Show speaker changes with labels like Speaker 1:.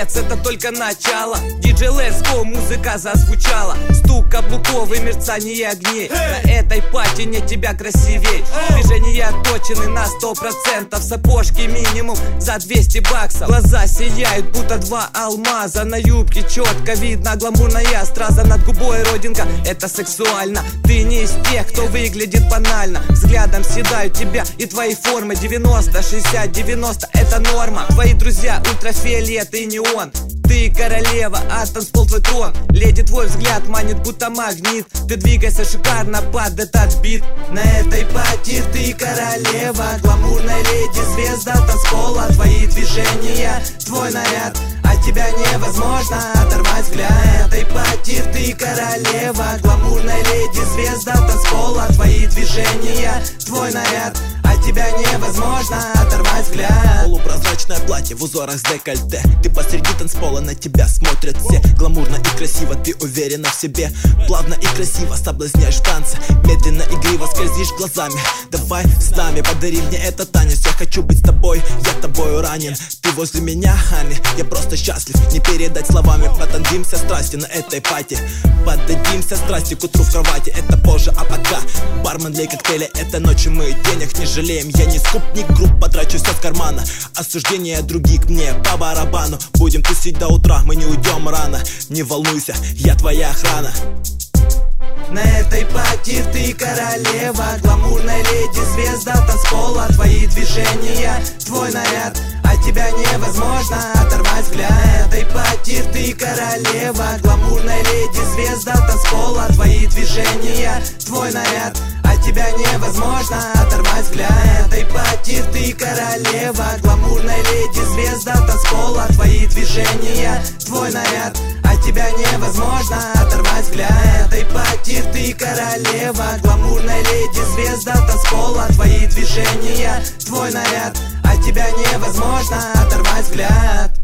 Speaker 1: Релакс, это только начало. DJ Let's Go, музыка зазвучала. Стук каблуков и мерцание огней. На этой пати не тебя красивей. Движения отточены на 100%. Сапожки минимум за 200 баксов. Глаза сияют, будто два алмаза. На юбке четко видно гламурная страза. Над губой родинка, это сексуально. Ты не из тех, кто выглядит банально. Взглядом съедают тебя и твои формы. 90, 60, 90, это норма. Твои друзья ультрафиолет и неон. Ты королева, а танцпол твой трон. Леди, твой взгляд манит, будто магнит. Ты двигайся шикарно под этот бит. На этой пати ты королева, гламурная леди, звезда танцпола. Твои движения, твой наряд, от тебя невозможно оторвать взгляд. На этой пати ты королева, гламурная леди, звезда танцпола. Твои движения, твой наряд, от тебя невозможно оторвать взгляд.
Speaker 2: Полупрозрачное платье в узорах с декольте. Ты посреди танцпола, на тебя смотрят все. Гламурно и красиво, ты уверена в себе. Плавно и красиво соблазняешь в танце. Медленно, игриво скользишь глазами. Давай с нами, подари мне этот танец. Я хочу быть с тобой, я тобою ранен. Ты возле меня, Ани, я просто счастлив. Не передать словами, потанцуемся страсти на этой пати. Поддадимся страсти к утру в кровати. Это позже, а пока бармен для коктейля. Это ночью мы денег не жалеем. Я не скупник, груб, потрачу все с кармана. Осуждение других мне по барабану. Будем тусить до утра, мы не уйдем рано. Не волнуйся, я твоя охрана.
Speaker 1: На этой пати ты королева, гламурная леди, звезда танцпола. Твои движения, твой наряд, от тебя невозможно оторвать взгляд. На этой пати ты королева, гламурная леди, звезда танцпола. Твои движения, твой наряд, от тебя невозможно оторвать взгляд. На этой пати ты королева, гламурная леди, звезда танцпола. Твои движения, твой наряд, от тебя невозможно оторвать взгляд. На этой пати ты королева, гламурная леди, звезда танцпола. Твои движения, твой наряд, от тебя невозможно оторвать взгляд.